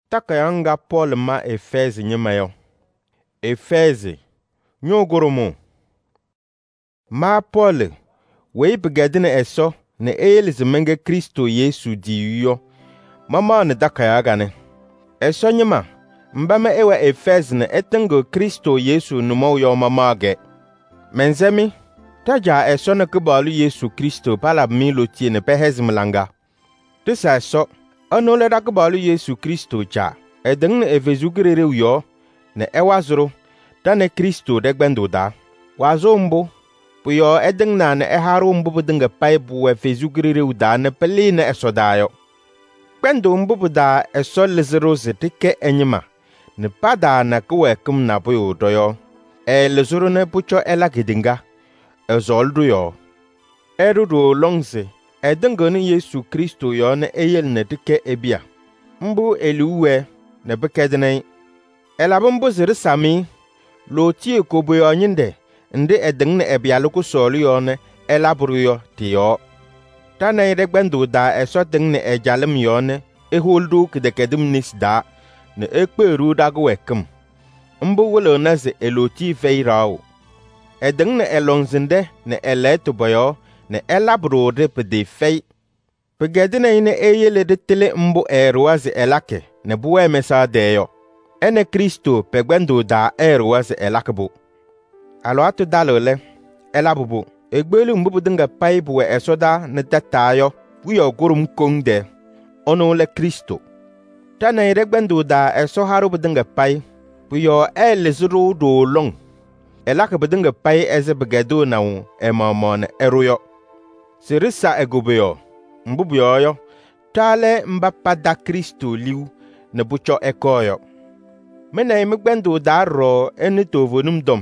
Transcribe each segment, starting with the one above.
Takayanga Paul ma Efeze nyemayo. Efeze nyogurumu. Ma Paul wei begedine eso ne eyelizimenge Kristo Yesu diyuyo. Mama ne dakayagane. Eso nyema mbama ewa Efeze ne etengo Kristo Yesu numo yo mamage. Menzemi taja eso ne kubalu Yesu Kristo pala milotie ne pehezimlanga. Tisa eso anole da kubalu Yesu Kristo ja. Edeng ne Efezu girere uyo ne ewazuru da ne Kristo degbendo da. Wazo mbo puyo edeng na ne eharu mbo budinga paibu Efezu girere uda ne peli ne esodayo. Gbendo mbo buda eso lezero zetike enyima ne pada na kuwe kum na puyo doyo. Lezuru ne pucho elagidinga ezoldu yo. Eruru longze edengo ni Yesu Kristo yo ne eyel ne tike ebia. Mbu eluwe ne bekedene. Elabumbu zirisami loti ekobo yo nyinde ndi edeng ne ebia luku solu yo ne elaburu yo tiyo. Tana yedegbendo da eso deng ne ejalem yo ne eholdu kidekedim nis da ne ekperu dagu wekum. Mbu wolo naze eloti feirao. Edeng ne elongzinde ne eletuboyo ne elaburu de pede fei. Pegedine ine eyele de tele mbu eruwazi elake ne buwe mesa deyo. Ene Kristo pegbendo da eruwazi elakebo. Alo atu dalole elabubu. Egbelu mbu dinga paibuwe esoda ne tatayo wiyo gurum kongde. Ono le Kristo. Tana yedegbendo da eso haru budinga pai. Puyo lezuru do long. Elake budinga pai eze begedo na emamone eruyo. Sirisa egobeyo. Mbubuyo yo. Tale mbapa da Kristo liu ne bucho ekoyo. Mena imigbendo da ro enitovonum dom.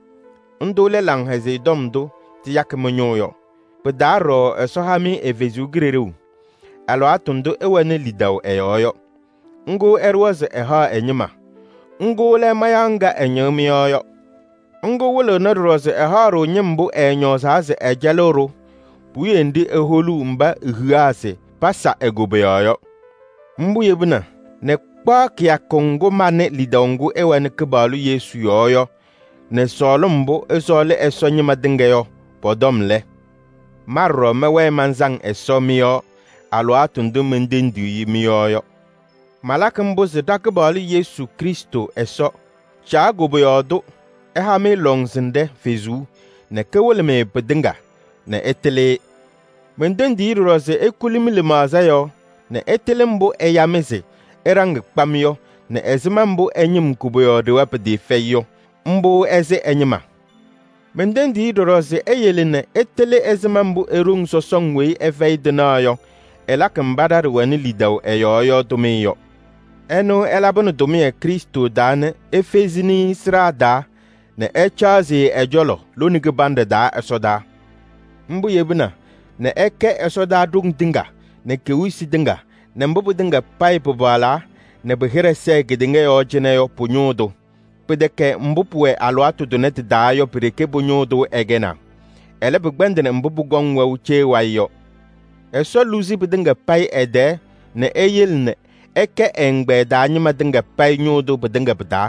Ndole lang heze dom do ti yakmenyoyo. Peda ro esohami Efezu gireru. Alo atundo ewane lidaw eyoyo. Ngo erwaze eha enyima. Ngo le mayanga enyemiyoyo. Ngo wolo nodroze eharo nyimbu enyozaze ejaloro. Buyendi eholu mba ihuase pasa egobeyoyo. Mbu yebuna ne kpa kia kongo mane lidongo ewane kebalu Yesu yoyo. Ne solo mbu esole eso nyima dingeyo podomle. Marro mewe manzang eso miyo. Alo atundu mendendu yimiyoyo. Malaka mbu zedakebali Yesu Kristo eso. Cha gobeyodo ehame longzinde fezu ne keweleme bedinga ne etele. Mendendi roze ekulimile mazayo ne etele mbu eyameze erang kpamyo ne ezima mbu enyim kuboyo de wapede feyo mbu eze enyima. Mendendi roze eyele ne etele ezima mbu erung sosongwe efeidenayo elakambadar wani lidaw eyoyo domeyo. Eno elabonu domie Kristo dane efezini srada ne echazi ejolo lonige bande da esoda. Mbu yebuna ne eke esoda dung dinga ne kewisi dinga ne mbubu dinga pipe bala ne behere se gidinge yo jeneyo punyodo. Pedeke mbupuwe alwatu donete da yo pireke punyodo egena. Ele begbende ne mbubu gongwe uche wayo. Eso luzi bedinga pai ede ne eyel ne eke engbe da nyima dinga pai nyodo bedinga beda.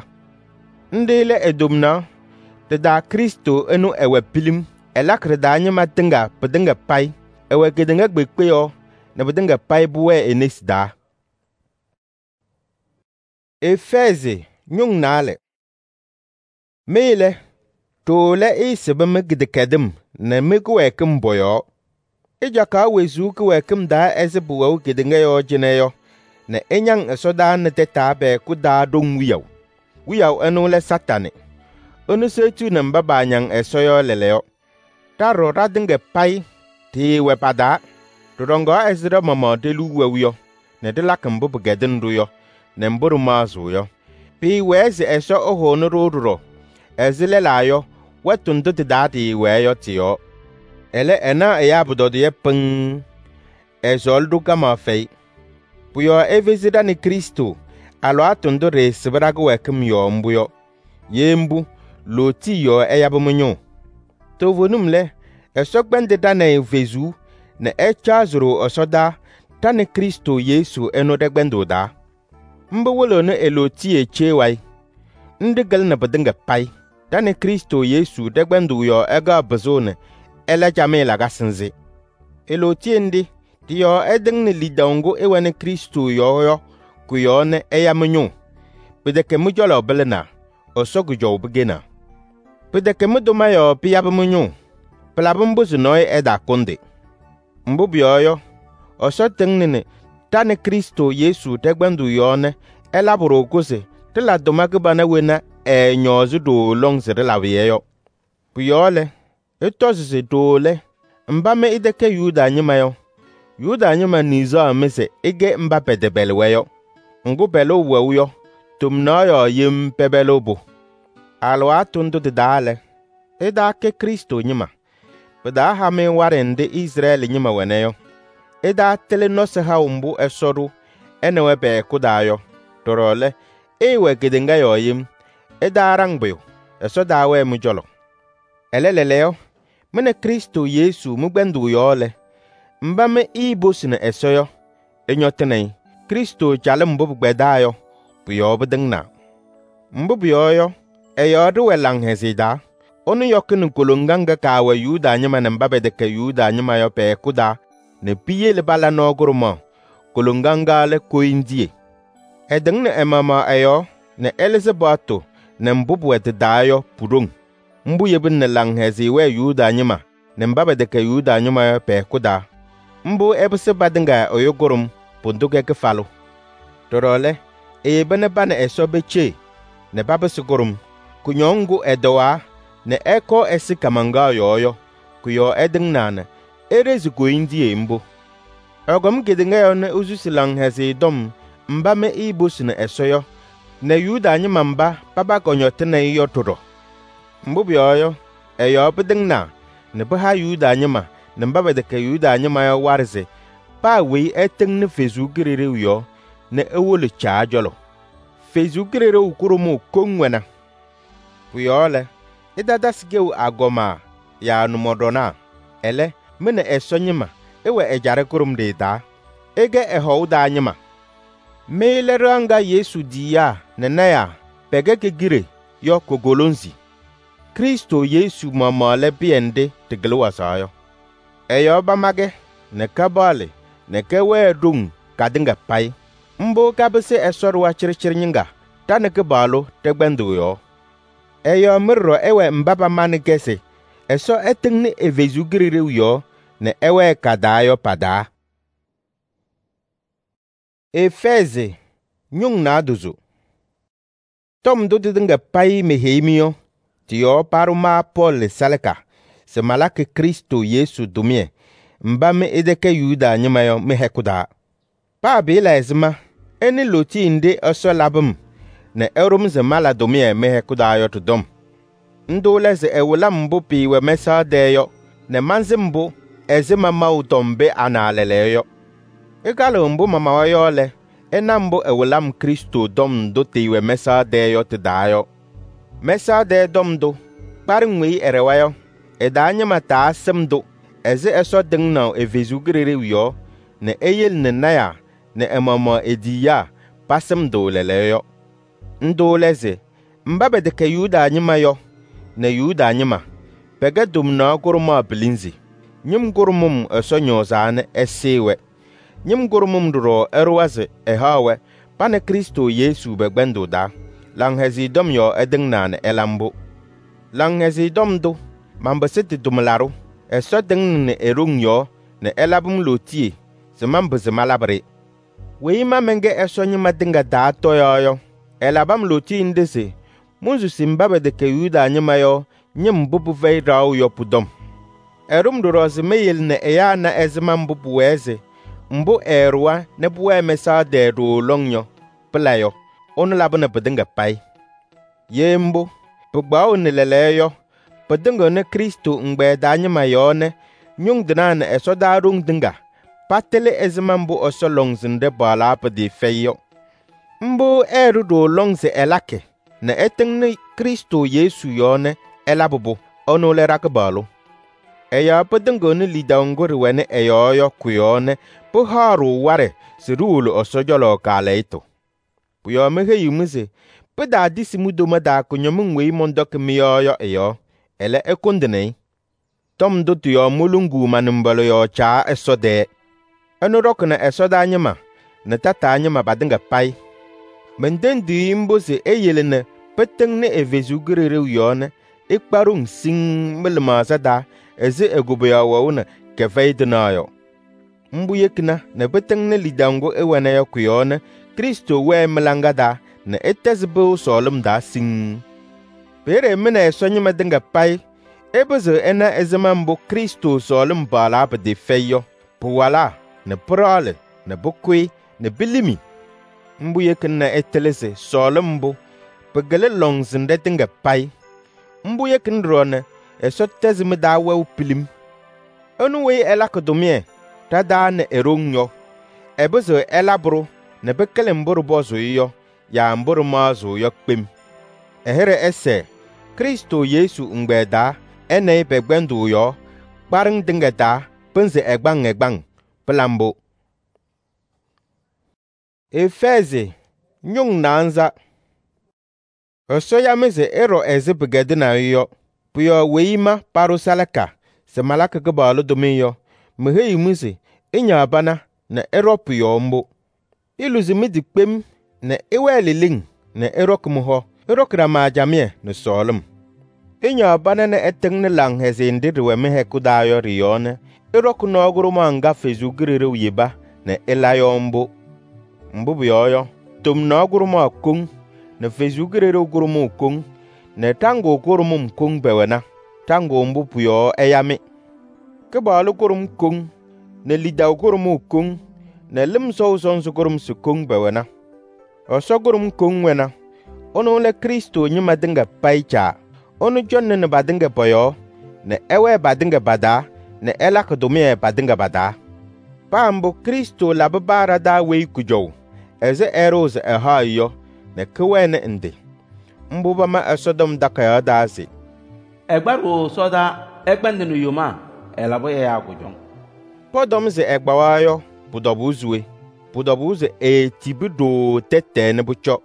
Ndele edumna te da Kristo enu ewe pilim elakre da nyima dinga bedinga pai ewe gedinga gbekpeyo ne bedinga pai buwe enes da. Efeze nyung nale. Mele tole isebe megidekedem ne megwe kumboyo. Ijaka wezu kuwe kumda ezebuwa gedinga yo jeneyo ne enyang esoda ne tetabe kuda dong wiyaw enu le satane. Onu setu ne mbaba nyang esoyo leleyo. Taro radinge pai ti wepada. Rodongo ezira mama delu wewiyo ne de lakambo begeden ruyo ne mburu mazu yo. Pi weze eso oho no roduro. Ezile layo wetundu ti dati weyo tiyo. Ele ena eyabudode ye peng. Ezoldu kama fei. Puyo evezida ni Kristo. Alo atundu re sibragu wekum yo mbuyo. Yembu loti yo eyabumunyo. Tovonumle esokbende dane evezu ne echazuru osoda tane Kristo Yesu eno degbendo da. mbu wolo ne eloti echewai ndigal na bedinga pai dane Kristo Yesu degbendu yo ega bezone ele jamela gasinzi eloti ndi diyo eding ne lidango ewane Kristo yo kuyone eyamunyu bedeke mujolo belena osogu jo begena bedeke muduma yo piyabumunyu pelabumbuzu noy eda konde mbubioyo osotengne tane Kristo Yesu degbendu yone elaburo kose tela domagibana wena nyozu do longzere lawiyeyo buyole etozise dole mbame ideke Yuda nyimayo Yuda nyima nizo amise ige mba pedebelweyo ngubelo wewyo tumnoyo yim pebelobo alwa tundu dale eda ke Kristo nyima beda hame warende Israel nyima weneyo eda tele nose ha umbu esoru enewe be kudayo torole ewe gedenga yoyim eda arangbeyo eso dawe mujolo eleleleyo mene Kristo Yesu mugbendu yole mbame ibosine esoyo enyotenei Kristo jale mbubu gbedayo buyo bedingna mbubu yoyo eyodu welang hezida onu yokinu kolonganga kawe Yuda nyima ne mbabe deke Yuda nyima yo pe kuda ne piye le bala nogurumo kolonganga le koindie edingne emama eyo ne Elizabeto ne mbubu wetidayo purung mbu yebin ne lang hezi we Yuda nyima ne mbabe deke Yuda nyima yo pe kuda mbu ebise badinga oyogorum punduke kefalu torole ebene bane esobeche ne babese gorum kunyongu edowa ne eko esikamanga yoyo kuyo edingnana erezi goindi mbu ogom gedinga yo ne uzusilang hezi dom mbame ibusine esoyo ne Yuda nyima mba baba konyotene yo toro mbu bioyo eyo bedingna ne baha Yuda nyima ne mbabe deke Yuda nyima yo warze pa we eteng ne fezu girere yo ne ewole chaajolo fezu girere ukurumu kongwena buyole idadasgeu agoma ya numodona ele mene esonyima ewe ejare kurum de da ege ehouda nyima meileranga Yesu diya nenaya pege ke gire yo kogolonzi Kristo Yesu mamale biende tegelwa sayo eyo bamage ne kabale ne kewe dung kadinga pai mbo kabese esorwa chirchirnyinga tane ke balo tegbendu yo eyo mirro ewe mbaba manigese eso etingni evezu girire yo ne ewe kadayo pada Efeze nyung na duzu tom do dinga pai mehemio tiyo paruma Paul saleka se malake Kristo Yesu dumie mbame edeke Yuda nyimayo mehekuda pa bila ezma eni loti inde oso labum ne erum ze mala dumie mehekuda yo tudom ndole ze ewula mbu piwe mesa deyo ne manzi mbu ezima mautombe analeleyo egalo mbu mama wayole enambu ewulam Kristo dom do tiwe mesa deyo tidayo mesa de dom do paringwi erewayo edanyama ta semdo eze eso dingna evezu girere yo ne eyel ne naya ne emama ediya pasem do leleyo ndoleze mbabe de ke Yuda nyima yo ne Yuda nyima pege dumna guruma bilinzi nyim gurumum eso nyozane esewe nyim gurumum duro erwaze ehawe pane Kristo Yesu begbendo da lang hezi dom yo edingna ne elambo lang hezi dom do mambeseti dumlaru eso ding ne erung yo ne elabum lotie se mambe malabre weima menge eso nyima dinga da toyo elabam lotie ndese munzu simbabe de ke Yuda nyima yo nyim bubu vei raw yo pudom erum doroze meyel ne eya na ezman bubu weze mbu erwa ne buwe mesa de do longyo playo on labana bedinga pai yembo bugbawo ne leleyo bedinga ne Kristo ngbe danyima yone nyung dinana eso darung dinga patele ezman bu oso longzinde bala pedi feyo mbu eru do longze elake ne etengne Kristo Yesu yone elabubu ono le rakbalo eya bedinga ne lidangori wene eyoyo kuyone bu haru ware sirulu osojolo kaleito puyo me heyumuze peda disi mudoma da kunyomun wei mondok miyo yo ele ekundene tom do tuyo mulungu manumbalo yo cha esode enurokna esoda anyima na tata anyima badinga pai mendendi imboze eyelene petengne evezugurere uyone ikparung sing melmazada eze egoboya wawuna keveidnayo mbuyekna na petengne lidango ewana ya kuyone Kristo we melangada na etezbu solum da sing pere mena esonyima dinga pai ebeze ena ezemambo Kristo solum bala bde feyo puwala na prale na bukwi na bilimi mbuyekna etelese solum bu pegele longzinde dinga pai mbuyekn rone esotezime da we pilim onu we elakodomie tada na erongyo ebeze elabru na bekele mburu bozo yo ya mburu mazo yo kpem ehere ese Kristo Yesu ngbeda ene begbendu yo kparang dingeda penze egbang pelambo Efeze nyung nanza osoya meze ero eze begedina yo puyo weima parusalaka se malaka gbalu domiyo mehe muze inya bana na ero puyo mbo iluzimi dikpem na iweliling na erokmuho erokra ma jamie na solum inya bana na eteng lang hezinde we mehe kudayo riyone erokno oguru manga fezugirere uyeba na elayombo mbubu yoyo tum na oguru ma kung na fezugirere oguru mu kung na tango oguru mu kung bewena tango mbubu yo eyami kebalu kurum kung na lida oguru mu kung na limso sonso kurum su kung bewena osogurum kung wena ono le Kristo nyima dinga paicha ono jonne ne badinga boyo na ewe badinga bada na elakodomie badinga bada pambo Kristo labara da we kujo eze eros ehayo na kwene ndi mbuba ma esodom dakaya dazi egbaru soda egbendenu yoma elabo ya kujo podom ze egbawayo budobuzwe budobuze tibido tete ne bucho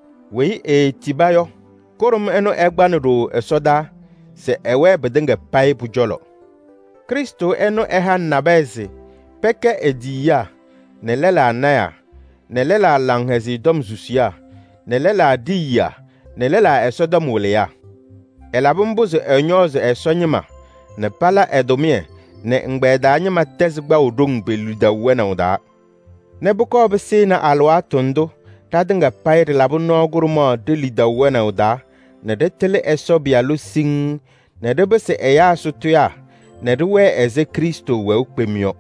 we tibayo korum eno egbanu esoda se ewe bedinga pai bujolo Kristo eno ehan nabeze peke ediya ne lela anaya ne lela langhezi dom zusia ne lela diya ne lela esoda muleya elabumbuze enyoze esonyima ne pala edomie ne ngbeda anyima tezgba udung beluda wena uda Nebuko bese na alwa tondo tadinga pairi labu noguruma de lida wena uda na de tele eso bialu sing na de bese eya sutuya na de we eze Kristo we ukpemio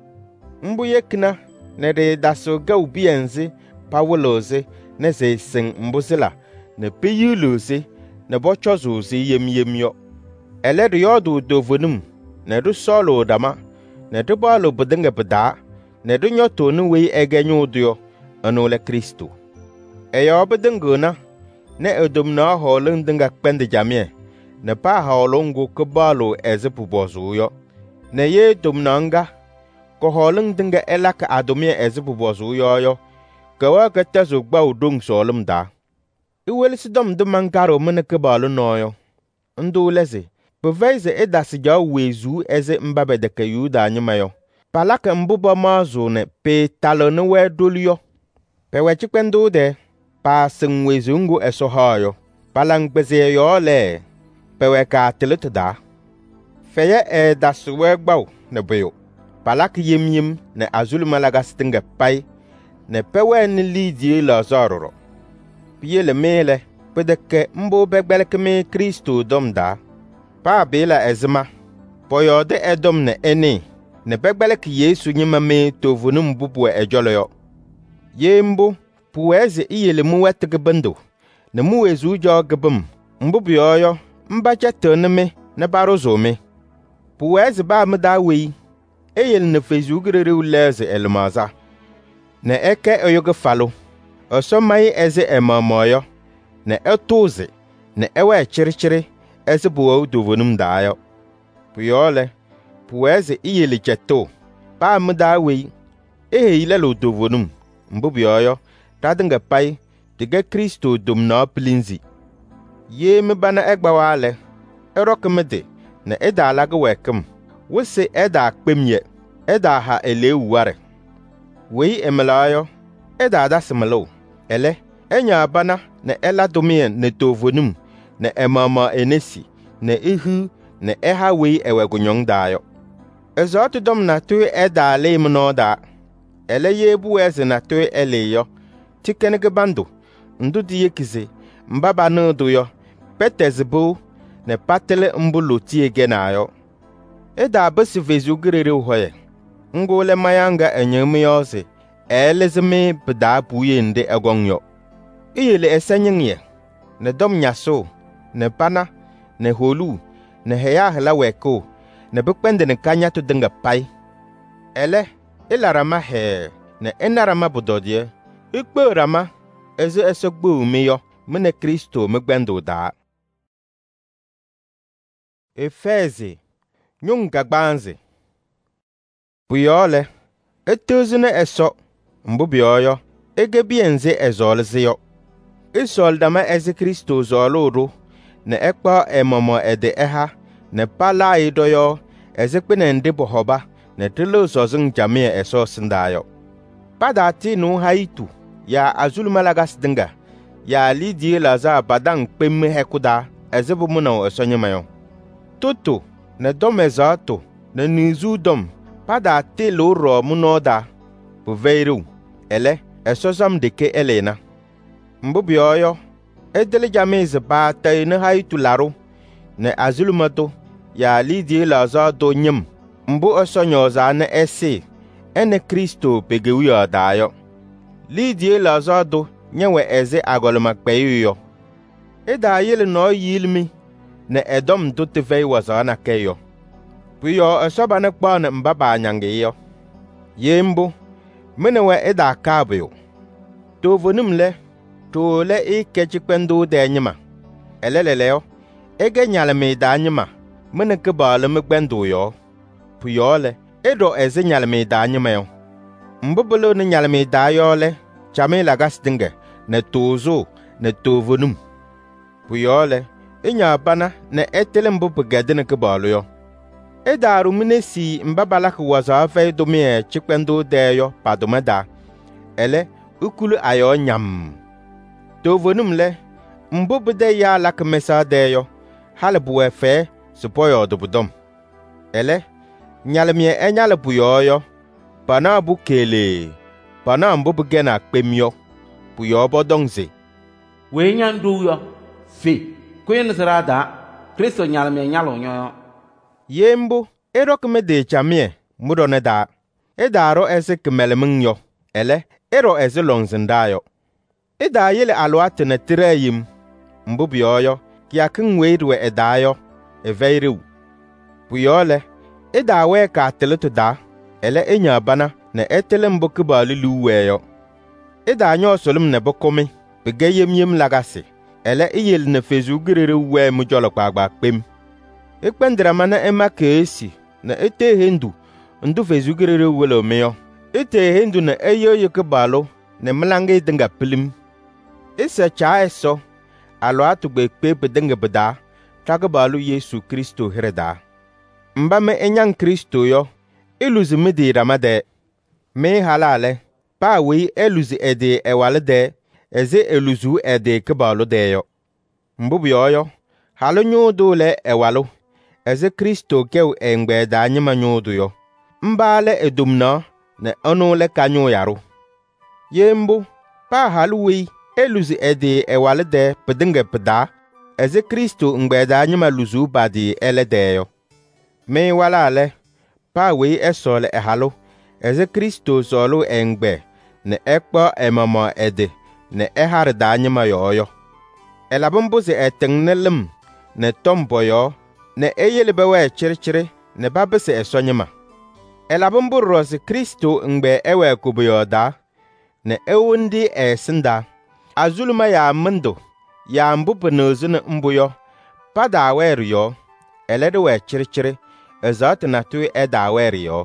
mbuyekna na de daso ga ubienze pawoloze na ze sing mbusila na peyuluze na bochozuze yemyemyo ele yodu dovonum na du solo dama na de balo budinga bada na du nyoto nu wei egenyu dio anole Kristo eyo bedengona na edom na holung dinga kpende jamie na pa holungu kebalo ezepu bozu yo na ye dom nanga ko holung dinga elaka adomie ezepu bozu yo kawa katazo gba udung solum da iwel sidom de mangaro mene kebalo noyo ndu leze beveze edasi ja wezu eze mbabe de kayuda anyemayo palaka mbuba mazu ne pe talone we dolio pe wechikwendu de pa singwezungu esohayo palangbeze yo le pe weka telutada feye dasuwe gbaw ne beyo palak yemyem ne azul malagastinga pai ne pewe ni lidie la zororo piele mele pedeke mbo begbeleke me Kristo domda pa bela ezma poyo de edom ne eni ne begbeleke Yesu nyima me tovunum bubu ejoloyo yembo puweze iyele muwetege bendo ne muwezu jo gebum mbubu yoyo mbacha toneme ne barozome puweze ba mdawi eyel ne fezugere uleze elmaza ne eke oyoge falo osomai eze emamoyo ne etuze ne ewe chirichiri eze buwa udovonum dayo puyole puweze iyele cheto ba mdawi ehe ilelo udovonum mbubu yoyo tadinga pai dige Kristo dum na plinzi ye me bana egbawale erokmede na eda laga wekem wese eda kpemye eda ha eleware wei emelayo eda dasimelo ele enya bana na eladomien ne tovonum na emama enesi na ihu na eha wei ewegunyong dayo ezotudom na tu eda lemno da ele yebu eze na tu eleyo tikenege bando ndudi yekize mbaba nudu yo petezbu ne patele mbuluti egenayo eda besi vezugirere hoye ngole mayanga enyemiyoze elezeme bda buye nde egongyo iyele esenyengye ne dom nyaso ne pana ne holu ne heya hela weko ne bukpende ne kanya to denga pai ele ilarama he ne enarama budodie ikperama eze esogbo meyo mene Kristo megbendo da Efeze nyunga gbanze buyole etozune eso mbubioyo egebienze ezolzeyo isoldama eze Kristo zoluru ne ekpa emomo ede eha ne pala idoyo ezekpene ndi bohoba ne tilo sozung jamie eso sindayo padati nu haitu ya azulmalagas dinga ya lidi laza badang pemme hekuda ezebu muna esonyemayo toto ne dom ezato ne nizu dom padati lo ro munoda buveiru ele esosam deke elena mbubioyo edele jameze ba tay ne haitu laro ne azulmato ya lidi laza do nyem mbu esonyoza ne ese ene Kristo pegewiyo dayo lidi laza do nyewe eze agolma kpeyo eda yele no yilmi ne edom do tevei wazana keyo puyo asoba ne kpana mbaba nyangeyo yembo menewe eda kabyo tovonumle to le ikechikpendo de nyima eleleleo ege nyalme da nyima mene kebale megbendo yo puyo le edo eze nyalme da nyima yo mbobolo ne nyalme da yo le chame lagas dinge ne tozo ne tovonum puyole inya bana ne etele mbubu gedene kebalo yo edaru minesi mbabala kwaza fe domie chikpendo deyo padomeda ele ukulu ayo nyam tovonum le mbubu de ya lakmesa deyo halbu efe supoyo dobudom ele nyalmie enyalbu yo bana bukele bana mbubu gena kpemyo puyo bodongze we nyandu yo fi kwen srada Kristo nyalme nyalo nyo yembo erokme de chamie mudone da edaro ese kmelming yo ele ero ese longzindayo eda yele alwat ne tireyim mbubioyo kya kinweidwe edayo eveiru puyole eda we ka teleto da ele enya bana ne etele mbokubalu luweyo eda nyo solum ne bokomi begeyem lagasi ele iyel ne fezugirere we mujolo kpagba kpem ekpendra mana ema kesi na ete hendu ndu fezugirere welo meyo ete hendu na eyo yekebalo ne mlange denga pilim ise cha eso alo atugbe kpe bedenga beda tagabalu Yesu Kristo hereda mba me enyan Kristo yo iluzi midi ramade me halale pa wi eluzi ede ewalede eze eluzu ede kebalo deyo mbubu yoyo halu nyudu le ewalu eze Kristo kew engbe da nyima nyudu yo mbale edumna ne onu le kanyu yaru yembu pa halu wi eluzi ede ewalede pedenge peda eze Kristo ngbe da nyima luzu badi eledeyo me walale pa wi esole ehalu eze Kristo zolu engbe ne ekpo emama ede ne ehar da nyima yoyo elabumbuzi etengnelem ne tomboyo ne eyelebewe chirchiri ne babese esonyima elabumburosi Kristo ngbe ewe kubuyo da ne ewundi esinda azuluma ya mendo ya mbubu nozune mbuyo pada weriyo eledewe chirchiri ezat na tu eda weriyo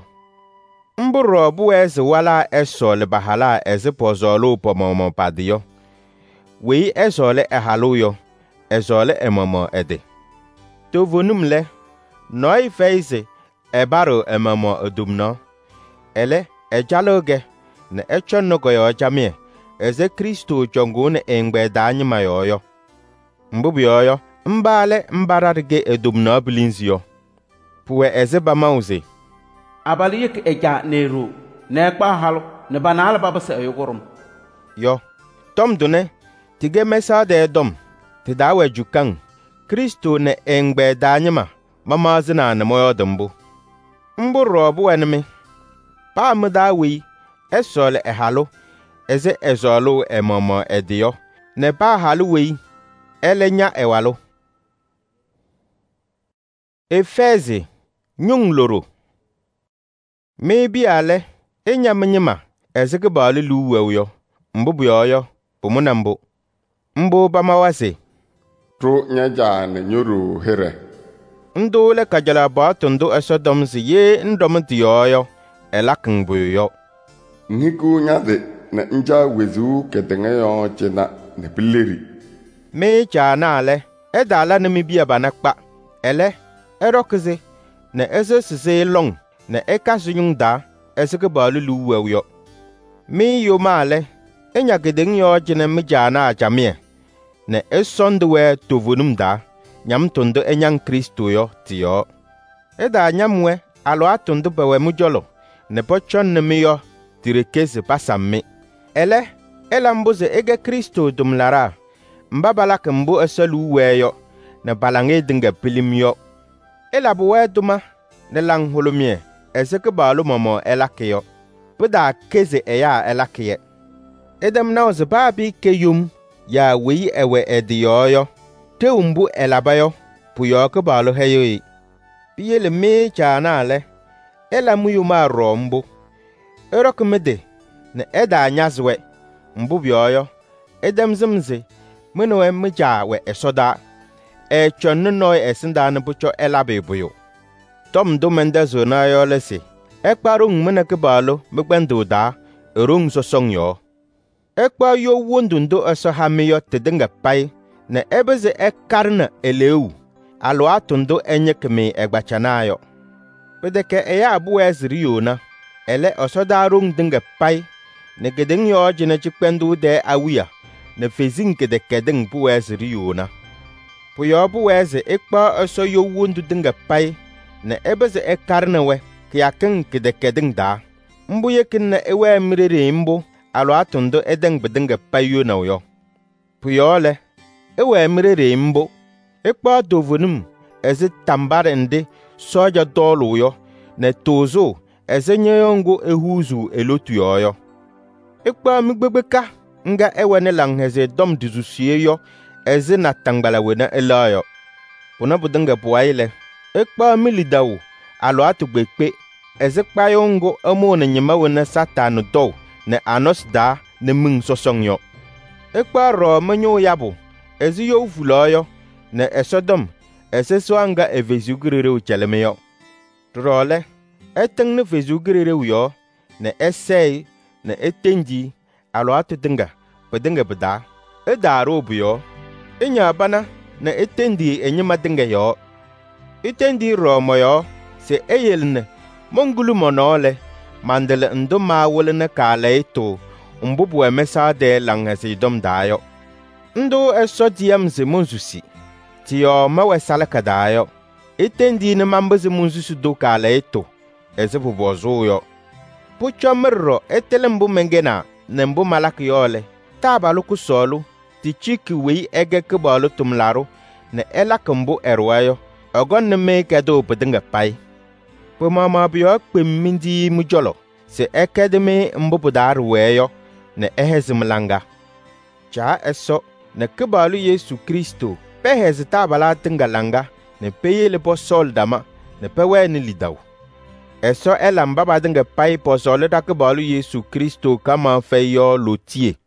mburo bu eze wala esol bahala eze pozolo pomomo padiyo wei ezole ehalu yo, ezole emomo ede. Tovonum le, noi feize ebaro emomo edumno, ele ejaloge, ne echonnogo yo jamie, eze Kristo jongune engbe danyima yo. Mbubi yo, mbale mbararge edumno bilinzio. Puwe eze bamauze. Abali yek eja neru, nekpa halu, ne banal babase ayogorum. Yo, tom dune, tige mesa de dom, te dawe jukang, Kristo ne engbe danyima, mama zina ne moyo dumbu. Mbu robu enemi, pa mudawi, esole ehalo, eze ezolu emomo edio, ne pa halu wei, elenya ewalo. Efeze, nyung loro. Mebi ale, enyamnyima, ezeke bali luwe yo, mbubu yo, pumunambu. Mbu bamawase. Tro nyaja ne nyoro here. Ndo le kajala batundu esodomzi ye ndomti yo, elakngbu yo. Niku nyade na nja wezu ketenge yo chena ne pileri. Me jana ale, edala ne mibia banakpa, ele, erokze, ne eze sise long, ne ekasunyung da, ezeke bali luwe yo. Me yo male, enyagedeng yo jene mi jana ajamie, ne esonduwe tovunum da, nyam tundu enyang Kristo yo tiyo. Eda nyamwe, alo atundu bewe mujolo, ne pochon ne mi yo, tirekeze pasami. Ele, elambuze ege Kristo dumlara, mbabalak mbu eselu weyo, ne balange dinga pilim yo. Elabuwe duma, ne lang holomie, ezeke balu momo elake yo. Pida keze eya elake ye. Edem nauze babi keyum, ya wei ewe ediyo yo. Te umbu elabayo, puyo ke balu heyo yi. Piyele me chana ale, elamuyuma rombu. Erokmede, ne eda anyazwe, mbu bioyo, edem zimze, mwenwe mjawe esoda, chonnoy esinda nebucho elabe buyo. Tom dumende zona yo lesi, ekparung meneke balu, mekbendu da, erung sosong yo. Ekpa yo wondundo eso hamiyo tedenga pai, ne ebeze ekarne eleu, alo atundo enyekeme egbachanayo. Pedeke eya abu ezri yona, ele osodarung dinga pai, ne gedeng yo jine chikpendu de awia, ne fezin kedeng bu ezri yona. Puyo bu eze ekpa eso yo wondu dinga pai, ne ebeze ekarne we, kiyaken kedeng da. Mbu yekin ne ewe mirere mbu, alo atundo edeng bedinga pai yo na yo. Puyo le, ewe mirere mbu, ekpa dovunum, eze tambare ndi, soja dolu yo, ne tozo, eze nyeyongo ehuzu elotu yo. Ekpa migbebeka, nga ewe ne lang heze dom dizusie yo, eze na tangbala wena ela yo. Puna budinga buwaile, ekpa milidawu, alo atu gbekpe, eze kpa yongo emo ne nyema wena satanu do, ne anos da, ne ming sosong yo. Ekpa ro menyo yabu, eze yo ufulo yo, ne esodom, eze soanga evezugirere ucheleme yo. Role, eteng ne vezugirere uyo, ne esei, ne etenji, alo atu dinga, bedinga beda, edaro buyo, enya bana, ne etendi enyema dinga yo. Etendi ro moyo, se eyelne, mongulu monole, mandele ndo mawole ne kale ito, mbubu emesa de langese dom dayo. Ndo eso diamze monzusi, tiyo mawe salaka dayo. Etendi ne mambaze monzusu do kale ito, eze bubozo yo. Pucho mirro etelembu mengena, ne mbu malak yole, tabalu kusolu, ti chiki wei ege kebalu tumlaro, ne elak mbu erwayo, ogon ne meke do bedinga pai. Po mama biyo kwe mindi mujolo, se ekedeme mbu budaru weyo, ne ehezimlanga. Cha eso, ne kebalu Yesu Kristo, pehezi tabala tingalanga, ne peyele po sol dama, ne pewe ni lidaw. Eso elamba badinga pai po sole da kebalu Yesu Kristo kama feyo lotie.